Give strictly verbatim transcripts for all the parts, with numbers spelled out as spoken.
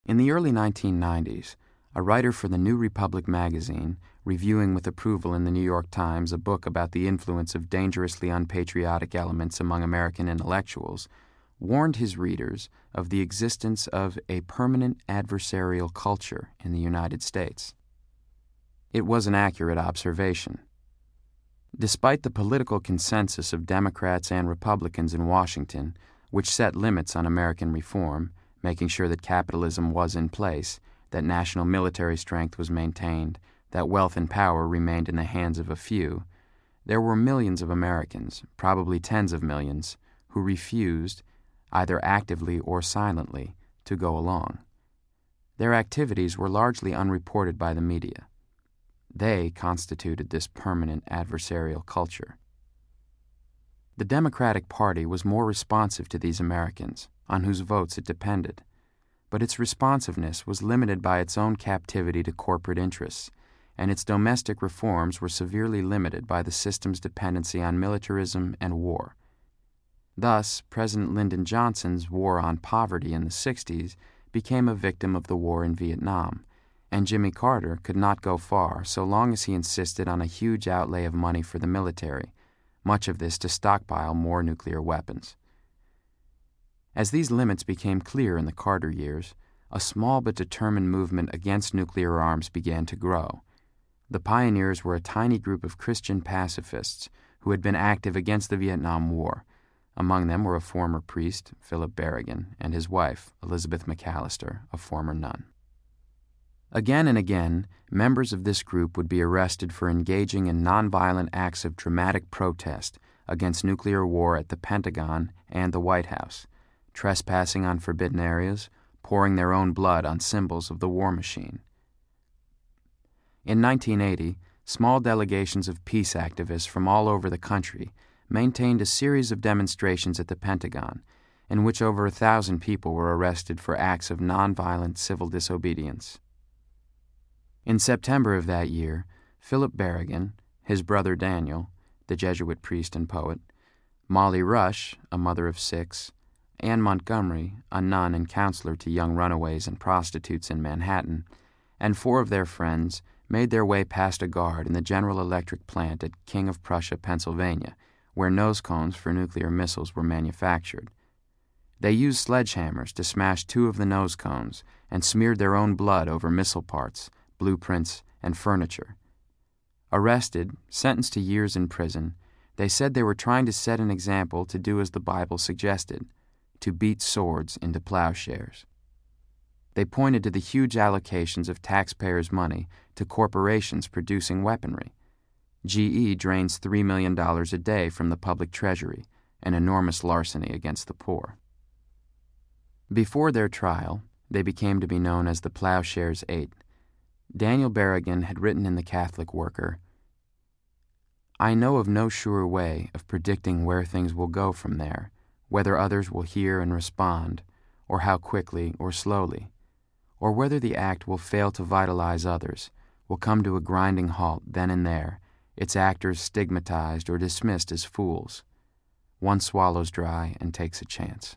In the early nineteen nineties, a writer for the New Republic magazine, reviewing with approval in the New York Times a book about the influence of dangerously unpatriotic elements among American intellectuals, warned his readers of the existence of a permanent adversarial culture in the United States. It was an accurate observation. Despite the political consensus of Democrats and Republicans in Washington, which set limits on American reform, making sure that capitalism was in place, that national military strength was maintained, that wealth and power remained in the hands of a few, there were millions of Americans, probably tens of millions, who refused, either actively or silently, to go along. Their activities were largely unreported by the media. They constituted this permanent adversarial culture. The Democratic Party was more responsive to these Americans, on whose votes it depended, but its responsiveness was limited by its own captivity to corporate interests, and its domestic reforms were severely limited by the system's dependency on militarism and war. Thus, President Lyndon Johnson's war on poverty in the sixties became a victim of the war in Vietnam, and Jimmy Carter could not go far so long as he insisted on a huge outlay of money for the military, much of this to stockpile more nuclear weapons. As these limits became clear in the Carter years, a small but determined movement against nuclear arms began to grow. The pioneers were a tiny group of Christian pacifists who had been active against the Vietnam War. Among them were a former priest, Philip Berrigan, and his wife, Elizabeth McAllister, a former nun. Again and again, members of this group would be arrested for engaging in nonviolent acts of dramatic protest against nuclear war at the Pentagon and the White House, trespassing on forbidden areas, pouring their own blood on symbols of the war machine. In nineteen eighty, small delegations of peace activists from all over the country maintained a series of demonstrations at the Pentagon in which over a thousand people were arrested for acts of nonviolent civil disobedience. In September of that year, Philip Berrigan, his brother Daniel, the Jesuit priest and poet, Molly Rush, a mother of six, Anne Montgomery, a nun and counselor to young runaways and prostitutes in Manhattan, and four of their friends made their way past a guard in the General Electric plant at King of Prussia, Pennsylvania, where nose cones for nuclear missiles were manufactured. They used sledgehammers to smash two of the nose cones and smeared their own blood over missile parts, blueprints, and furniture. Arrested, sentenced to years in prison, they said they were trying to set an example to do as the Bible suggested, to beat swords into plowshares. They pointed to the huge allocations of taxpayers' money to corporations producing weaponry. G E drains three million dollars a day from the public treasury, an enormous larceny against the poor. Before their trial, they became to be known as the Plowshares Eight. Daniel Berrigan had written in the Catholic Worker, "I know of no sure way of predicting where things will go from there, whether others will hear and respond, or how quickly or slowly, or whether the act will fail to vitalize others, will come to a grinding halt then and there, its actors stigmatized or dismissed as fools. One swallows dry and takes a chance."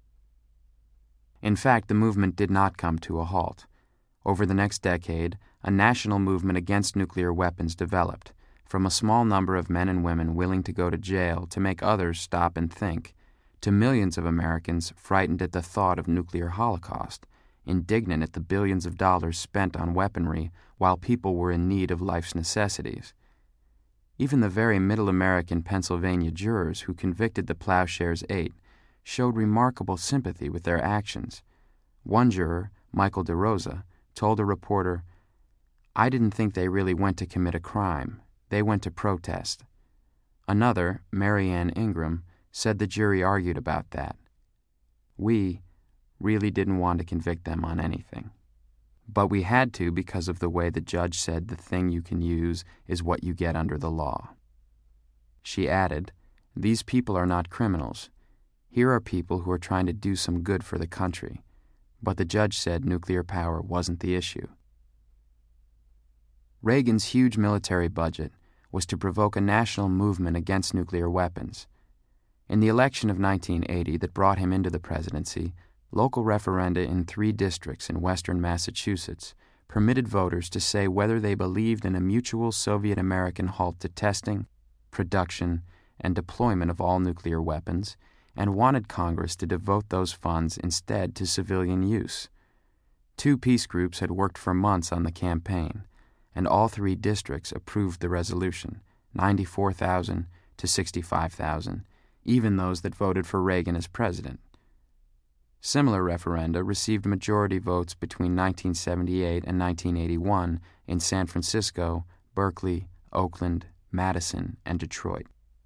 In fact, the movement did not come to a halt. Over the next decade, a national movement against nuclear weapons developed, from a small number of men and women willing to go to jail to make others stop and think, to millions of Americans frightened at the thought of nuclear holocaust, indignant at the billions of dollars spent on weaponry while people were in need of life's necessities. Even the very middle American Pennsylvania jurors who convicted the Plowshares Eight showed remarkable sympathy with their actions. One juror, Michael DeRosa, told a reporter, "I didn't think they really went to commit a crime. They went to protest." Another, Mary Ann Ingram, said the jury argued about that. "We really didn't want to convict them on anything. But we had to because of the way the judge said the thing you can use is what you get under the law." She added, "These people are not criminals. Here are people who are trying to do some good for the country. But the judge said nuclear power wasn't the issue." Reagan's huge military budget was to provoke a national movement against nuclear weapons. In the election of nineteen eighty that brought him into the presidency, Local referenda in three districts in western Massachusetts permitted voters to say whether they believed in a mutual Soviet-American halt to testing, production, and deployment of all nuclear weapons, and wanted Congress to devote those funds instead to civilian use. Two peace groups had worked for months on the campaign, and all three districts approved the resolution, ninety-four thousand to sixty-five thousand, even those that voted for Reagan as president. Similar referenda received majority votes between nineteen seventy-eight and nineteen eighty-one in San Francisco, Berkeley, Oakland, Madison, and Detroit.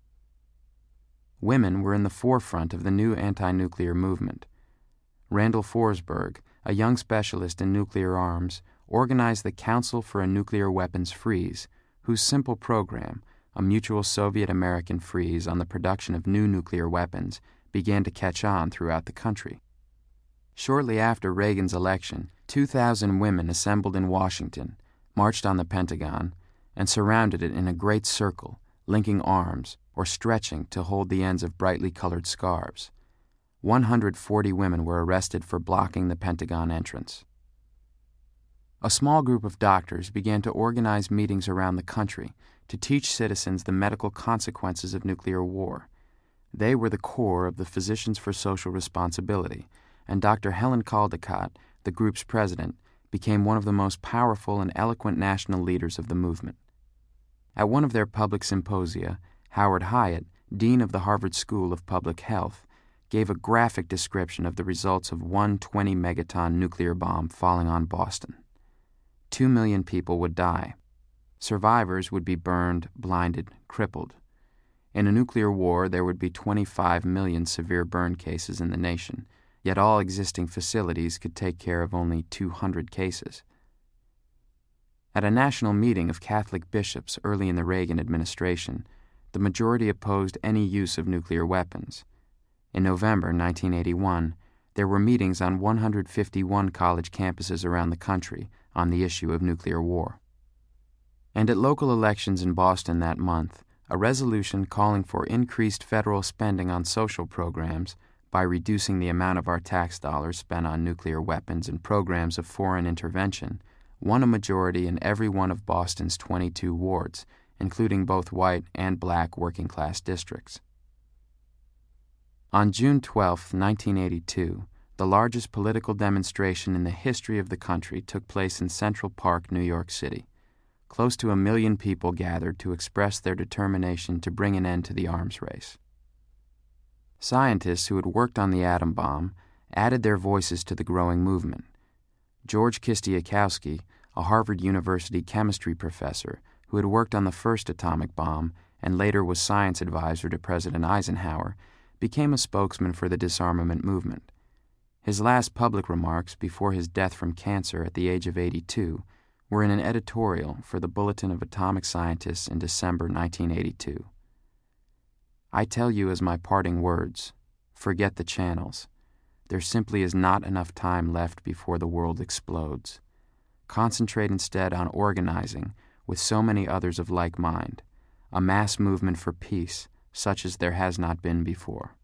Women were in the forefront of the new anti-nuclear movement. Randall Forsberg, a young specialist in nuclear arms, organized the Council for a Nuclear Weapons Freeze, whose simple program, a mutual Soviet-American freeze on the production of new nuclear weapons, began to catch on throughout the country. Shortly after Reagan's election, two thousand women assembled in Washington, marched on the Pentagon, and surrounded it in a great circle, linking arms or stretching to hold the ends of brightly colored scarves. one hundred forty women were arrested for blocking the Pentagon entrance. A small group of doctors began to organize meetings around the country to teach citizens the medical consequences of nuclear war. They were the core of the Physicians for Social Responsibility, and Doctor Helen Caldicott, the group's president, became one of the most powerful and eloquent national leaders of the movement. At one of their public symposia, Howard Hyatt, dean of the Harvard School of Public Health, gave a graphic description of the results of one twenty megaton nuclear bomb falling on Boston. Two million people would die. Survivors would be burned, blinded, crippled. In a nuclear war, there would be twenty-five million severe burn cases in the nation, yet all existing facilities could take care of only two hundred cases. At a national meeting of Catholic bishops early in the Reagan administration, the majority opposed any use of nuclear weapons. In November nineteen eighty-one, there were meetings on one hundred fifty-one college campuses around the country on the issue of nuclear war. And at local elections in Boston that month, a resolution calling for increased federal spending on social programs by reducing the amount of our tax dollars spent on nuclear weapons and programs of foreign intervention won a majority in every one of Boston's twenty-two wards, including both white and black working-class districts. On June twelfth, nineteen eighty-two, the largest political demonstration in the history of the country took place in Central Park, New York City. Close to a million people gathered to express their determination to bring an end to the arms race. Scientists who had worked on the atom bomb added their voices to the growing movement. George Kistiakowsky, a Harvard University chemistry professor who had worked on the first atomic bomb and later was science advisor to President Eisenhower, became a spokesman for the disarmament movement. His last public remarks before his death from cancer at the age of eighty-two were in an editorial for the Bulletin of Atomic Scientists in December nineteen eighty-two. I tell you as my parting words, forget the channels. There simply is not enough time left before the world explodes. Concentrate instead on organizing, with so many others of like mind, a mass movement for peace, such as there has not been before.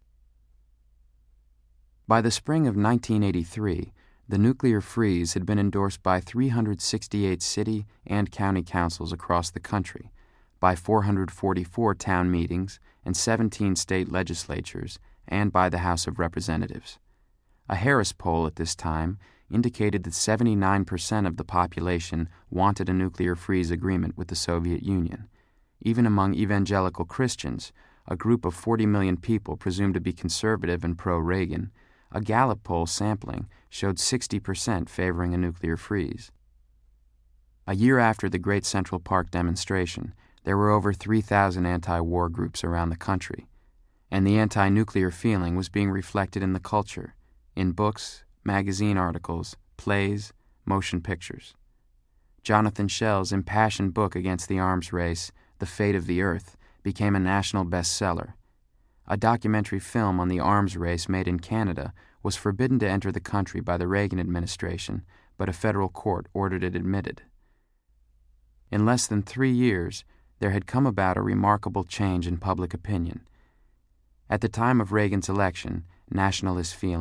By the spring of nineteen eighty-three, the nuclear freeze had been endorsed by three hundred sixty-eight city and county councils across the country, by four hundred forty-four town meetings and seventeen state legislatures, and by the House of Representatives. A Harris poll at this time indicated that seventy-nine percent of the population wanted a nuclear freeze agreement with the Soviet Union. Even among evangelical Christians, a group of forty million people presumed to be conservative and pro-Reagan, a Gallup poll sampling showed sixty percent favoring a nuclear freeze. A year after the Great Central Park demonstration, there were over three thousand anti-war groups around the country, and the anti-nuclear feeling was being reflected in the culture, in books, magazine articles, plays, motion pictures. Jonathan Schell's impassioned book against the arms race, The Fate of the Earth, became a national bestseller. A documentary film on the arms race made in Canada was forbidden to enter the country by the Reagan administration, but a federal court ordered it admitted. In less than three years, there had come about a remarkable change in public opinion. At the time of Reagan's election, nationalist feeling,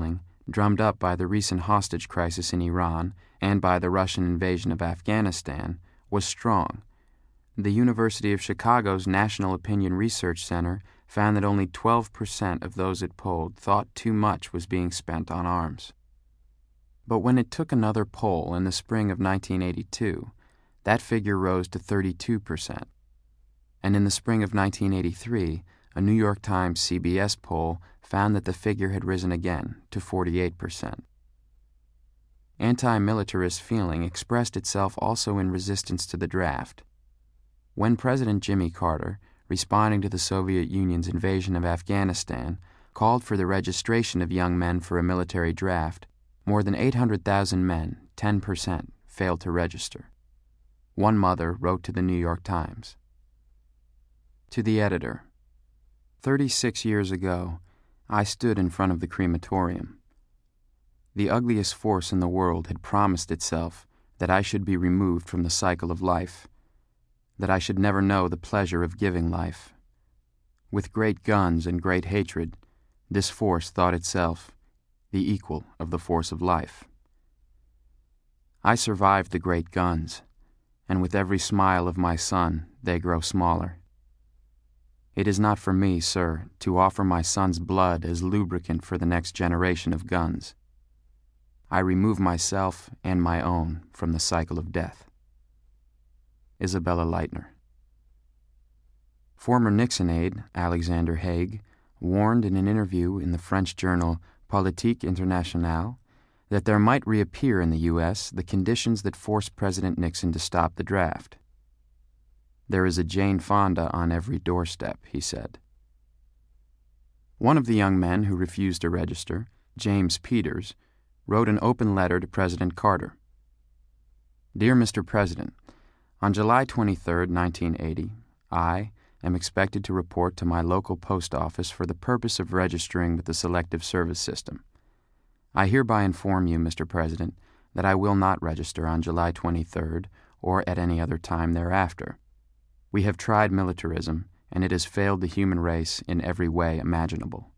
drummed up by the recent hostage crisis in Iran and by the Russian invasion of Afghanistan, was strong. The University of Chicago's National Opinion Research Center found that only twelve percent of those it polled thought too much was being spent on arms. But when it took another poll in the spring of nineteen eighty-two, that figure rose to thirty-two percent. And in the spring of nineteen eighty-three, a New York Times C B S poll found that the figure had risen again to forty-eight percent. Anti-militarist feeling expressed itself also in resistance to the draft. When President Jimmy Carter, responding to the Soviet Union's invasion of Afghanistan, called for the registration of young men for a military draft, more than eight hundred thousand men, ten percent, failed to register. One mother wrote to the New York Times, "To the editor, thirty-six years ago, I stood in front of the crematorium. The ugliest force in the world had promised itself that I should be removed from the cycle of life, that I should never know the pleasure of giving life. With great guns and great hatred, this force thought itself the equal of the force of life. I survived the great guns, and with every smile of my son, they grow smaller. It is not for me, sir, to offer my son's blood as lubricant for the next generation of guns. I remove myself and my own from the cycle of death." Isabella Leitner. Former Nixon aide Alexander Haig warned in an interview in the French journal Politique Internationale that there might reappear in the U S the conditions that forced President Nixon to stop the draft. "There is a Jane Fonda on every doorstep," he said. One of the young men who refused to register, James Peters, wrote an open letter to President Carter. "Dear Mister President, on July twenty-third, nineteen eighty, I am expected to report to my local post office for the purpose of registering with the Selective Service System. I hereby inform you, Mister President, that I will not register on July twenty-third or at any other time thereafter. We have tried militarism, and it has failed the human race in every way imaginable.